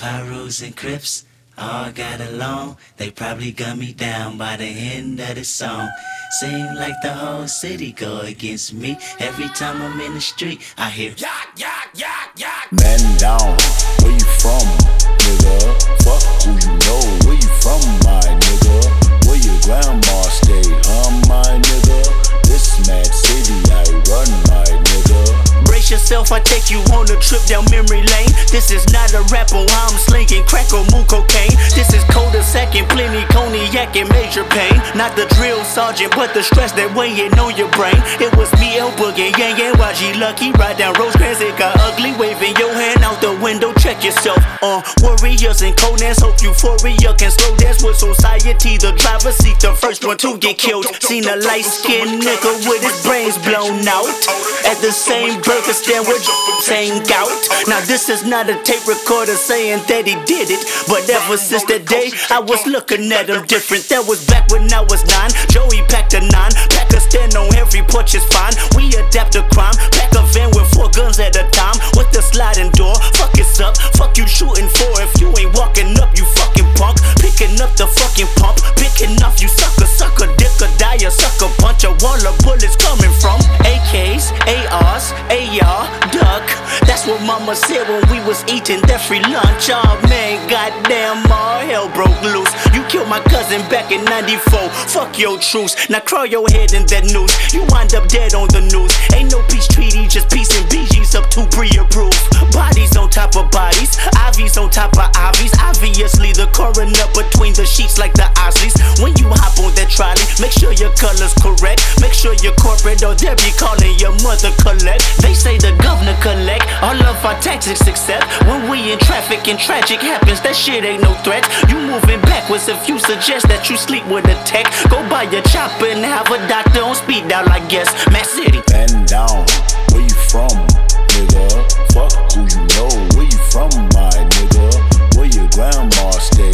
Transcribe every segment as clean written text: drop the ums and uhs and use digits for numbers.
Pyrus and Crips all got along, they probably gun me down by the end of the song. Seem like the whole city go against me. Every time I'm in the street, I hear yak, yak, yak, yak. Man down, where you from, nigga? Fuck who you know, where you from, my nigga? Where your grandma stay, my nigga? This mad city I run, my nigga. Brace yourself, I take you on a trip down memory lane. This is not a rapper, I'm slinging crack or moon cocaine. This is cul-de-sac and plenty cognac and major pain. Not the drill sergeant, but the stress that weighing on your brain. It was me, El Boogie, Yang Yang, YG Lucky. Ride down Rosecrans, it got ugly. Waving your hand out the window, check yourself. Warriors and Conans, hope euphoria can slow dance with society. The driver seat, the first one to get killed. Seen a light-skinned nigga with his brains blown out at the same burger stand with same gout. Now this is not a tape recorder saying that he did it, but ever since that day I was looking at him different. That was back when I was 9. Joey packed a 9, pack a stand on every porch is fine. We adapt to crime, pack a van with 4 guns at a time with the sliding door. Fuck it's up, fuck you shooting for. If you ain't walking up, you fucking punk. Picking up the fucking pump, picking off you sucker, sucker dick or die a sucker punch. A wall of bullets coming from AKs, ARs, AR, duck. That's what mama said when we was eating that free lunch. Oh man, goddamn, all hell broke loose. You killed my cousin back in 94. Fuck your truce. Now crawl your head in that noose. You wind up dead on the news. Ain't no peace treaty, just peace and BG's up to pre-approved. Bodies on top of bodies, IVs on top of IVs. Obviously the coroner between the sheets like the Osleys. When you hop on that trolley, make sure your color's correct. Make sure you're corporate or they'll be calling your mother collect. They say the governor collect all of our taxes except when we in traffic and tragic happens. That shit ain't no threat. You moving backwards if you suggest that you sleep with a tech. Go buy your chopper and have a doctor on speed dial, I guess. Mass City. Man down, where you from, nigga? Fuck who you know, where you from, my nigga? Where your grandma stay,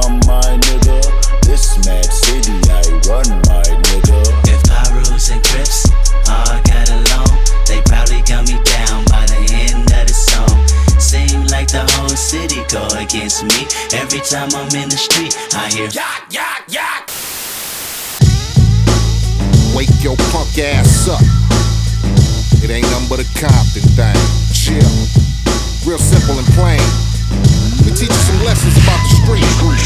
my nigga? This mad city I run, my nigga. If Pyrus and Crips all got along, they probably gun me down by the end of the song. Seem like the whole city go against me. Every time I'm in the street, I hear yak, yak, yak. Wake your punk ass up. It ain't nothing but a Compton thing. Chill. Real simple and plain. We teach you some lessons about the street.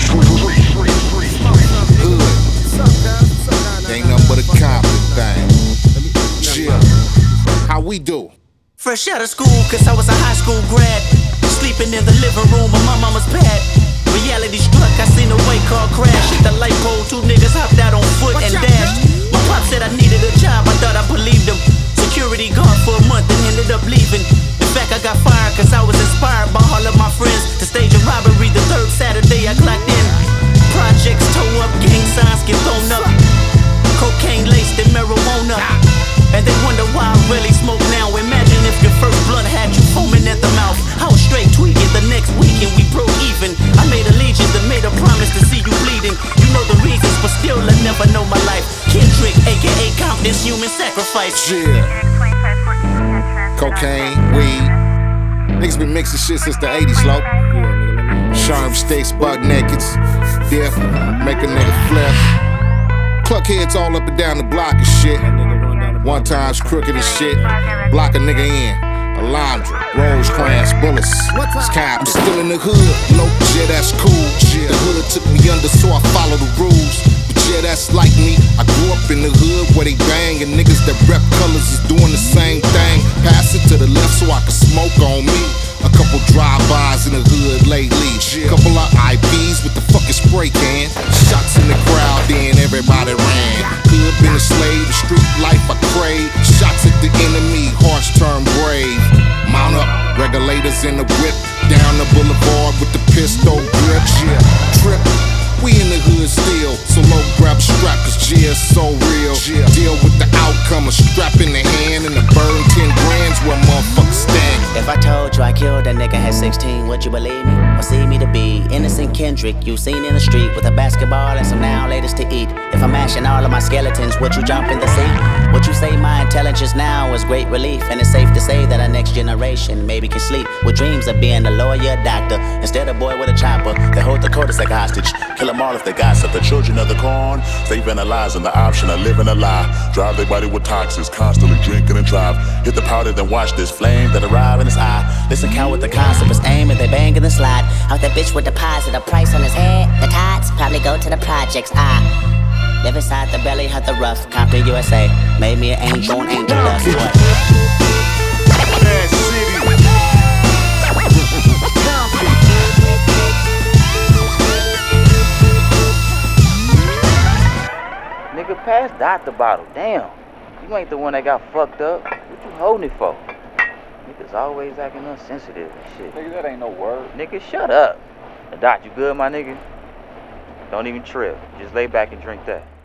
Hood. It ain't nothing but a Compton thing. Chill. How we do? Fresh out of school, cause I was a high school grad. Sleeping in the living room of my mama's pad. Reality struck, I seen a white car crash. Hit the light pole, 2 niggas hopped out on foot and dashed. My pop said I needed a job, I thought I believed him. Security guard for a month and ended up leaving. In fact, I got fired cause I was inspired by all of my friends to stage a robbery the 3rd Saturday I clocked in. Projects toe up, gang signs get thrown up. Cocaine laced and marijuana. And they wonder why I really smoke now. Imagine if your first blunt had you foaming at the mouth. I was straight tweaking the next weekend, we broke even. I made allegiance and made a promise to see you bleeding. You know the reasons, but still I never know my life. Kendrick, aka Compton's human sacrifice. Yeah. Cocaine, weed. Niggas been mixing shit since the 80s, low. Sharp sticks, buck nakeds. Dip, make a nigga flip. Cluck heads all up and down the block and shit. One time's crooked as shit. Block a nigga in. Alondra, Rosecrans, bullets. Sky, I'm still in the hood. Nope, yeah, that's cool. The hood took me under, so I follow the rules. But yeah, that's like me. I grew up in the hood where they bang, and niggas that rep colors is doing the same thing. Pass it to the left so I can smoke on me. A couple drive-bys in the hood lately. Couple of IPs with the fucking spray can. Shots in the crowd, then everybody ran. Hood been a slave, the street life I crave. Shots at the enemy, hearts turn brave. Mount up, regulators in the whip. Down the boulevard with the pistol grip. Trip. We in the hood still, so low grab a strap cause G's so real. Deal with the outcome, a strap in the hand and a burn 10 grand's where motherfuckers stand. If I told you I killed a nigga at 16, would you believe me? Or see me to be Innocent Kendrick, you seen in the street with a basketball and some now latest to eat. If I'm mashing all of my skeletons, would you jump in the sea? Would you say my intelligence now is great relief? And it's safe to say that our next generation maybe can sleep with dreams of being a lawyer, doctor, instead of boy with a chopper. They hold the codice like hostage, kill them all if they gossip. The children of the corn, they vandalizing the option of living a lie. Drive their body with toxins, constantly drinking and drive. Hit the powder, then watch this flame that arrive in his eye. Listen, count with the concept is aim and they bang in the slide. Out that bitch with deposit a price on his head. The tots probably go to the projects. Live inside the belly of the rough. Compton, USA. Made me an angel on angel dust. What? Bad city. Nigga, pass Dot the bottle. Damn. You ain't the one that got fucked up. What you holding it for? Niggas always acting insensitive and shit. Nigga, that ain't no word. Nigga, shut up. Dot, you good, my nigga? Don't even trip. Just lay back and drink that.